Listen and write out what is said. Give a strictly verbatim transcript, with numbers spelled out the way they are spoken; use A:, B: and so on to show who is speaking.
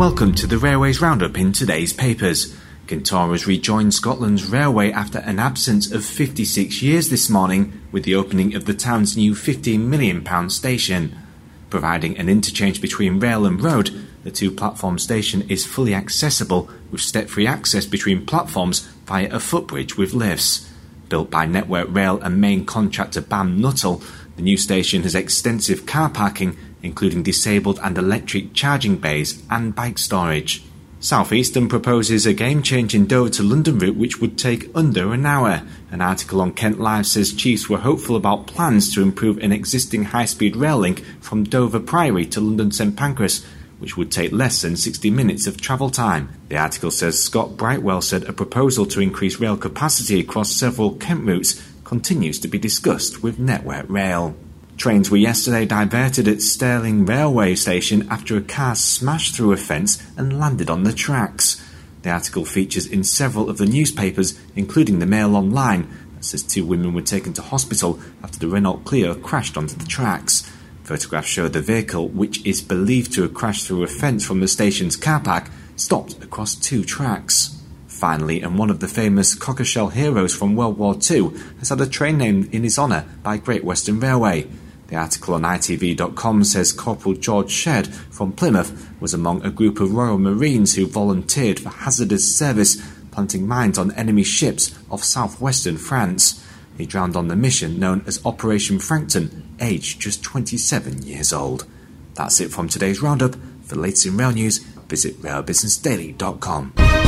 A: Welcome to the Railways Roundup in today's papers. Kintora has rejoined Scotland's railway after an absence of fifty-six years this morning with the opening of the town's new fifteen million pounds station. Providing an interchange between rail and road, the two-platform station is fully accessible with step-free access between platforms via a footbridge with lifts. Built by Network Rail and main contractor B A M Nuttall, the new station has extensive car parking, including disabled and electric charging bays and bike storage. South Eastern proposes a game-changing Dover to London route which would take under an hour. An article on Kent Live says chiefs were hopeful about plans to improve an existing high-speed rail link from Dover Priory to London St Pancras, which would take less than sixty minutes of travel time. The article says Scott Brightwell said a proposal to increase rail capacity across several Kent routes continues to be discussed with Network Rail. Trains were yesterday diverted at Stirling Railway Station after a car smashed through a fence and landed on the tracks. The article features in several of the newspapers, including the Mail Online, that says two women were taken to hospital after the Renault Clio crashed onto the tracks. Photographs show the vehicle, which is believed to have crashed through a fence from the station's car park, stopped across two tracks. Finally, and one of the famous Cockleshell heroes from World War Two has had a train named in his honour by Great Western Railway. The article on I T V dot com says Corporal George Shedd from Plymouth was among a group of Royal Marines who volunteered for hazardous service planting mines on enemy ships off southwestern France. He drowned on the mission known as Operation Frankton, aged just twenty-seven years old. That's it from today's roundup. For the latest in rail news, visit rail business daily dot com.